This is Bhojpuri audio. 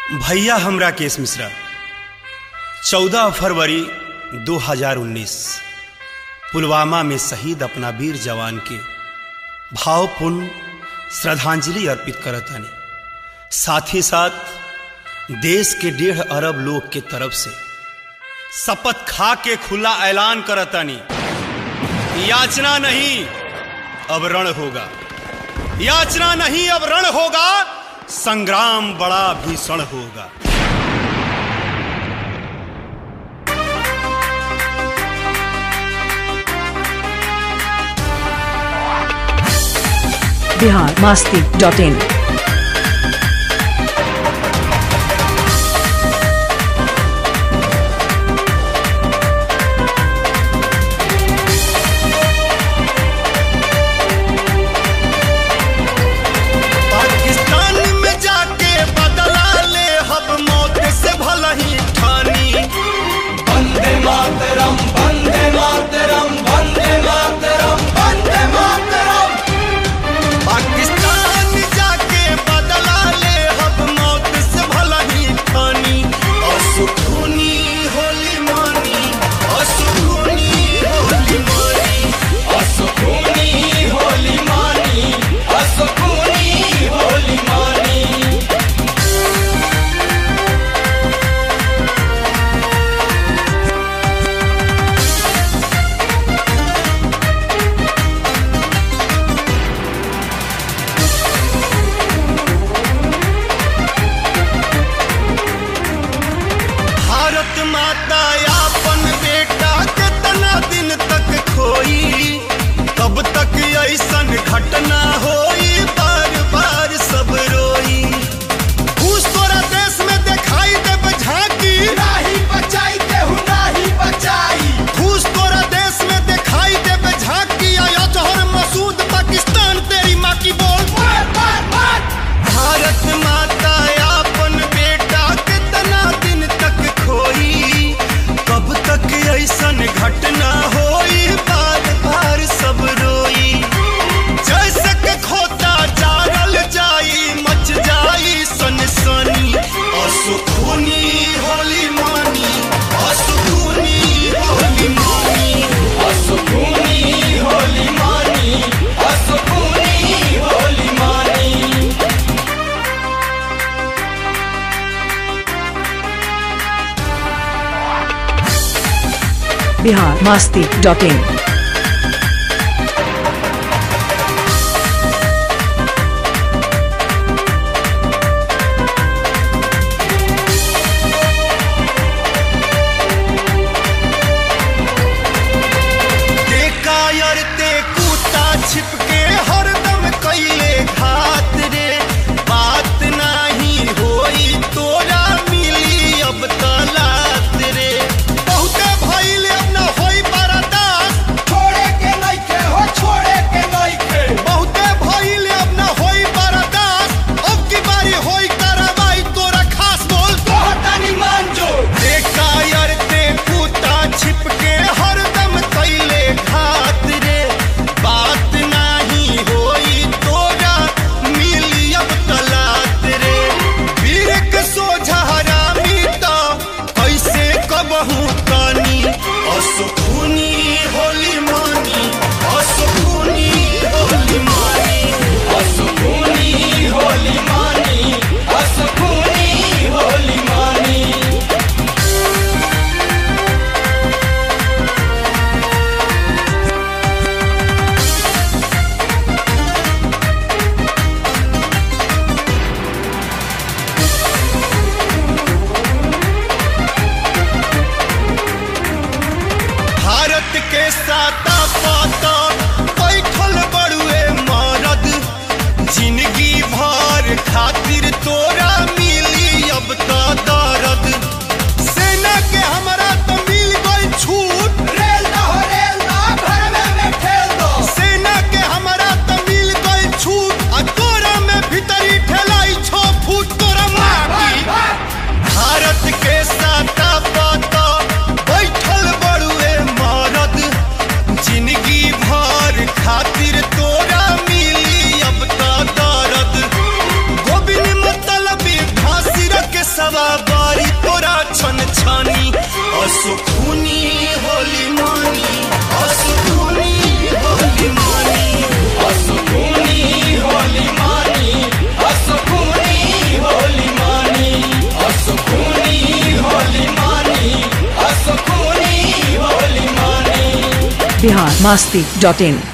भैया हम राकेश मिश्रा 14 फरवरी 2019 पुलवामा में शहीद अपना वीर जवान के भावपूर्ण श्रद्धांजलि अर्पित करतानी। साथ ही साथ देश के 1.5 अरब लोग के तरफ से शपथ खा के खुला ऐलान करतानी, याचना नहीं अब रण होगा, याचना नहीं अब रण होगा, संग्राम बड़ा भीषण होगा। biharmasti.in घटना होई बार बार सब रोई, घूस तोरा देश में दिखाई देब झांकी, नाही बचाई केहू नाही बचाई, घूस तोरा देश में दिखाई देब झांकी। आया जौहर मसूद पाकिस्तान तेरी माँ की बोल, मार मार मार। भारत माता अपन बेटा कितना दिन तक खोई, कब तक ऐसन घटना होई बार बार सब रोई। जैसे के खोता जारल जाई मच जाई सनसनी, असुखुनी होली मानी, असुखुनी होली मानी, असुखुनी होली मानी, असुखुनी होली मानी। biharmasti.in छिपके हरदम कैले घात रे, बात नहीं होई तोरा मिली अब तलात रे। बहुते भइल अब न होई बर्दाश्त, biharmasti.in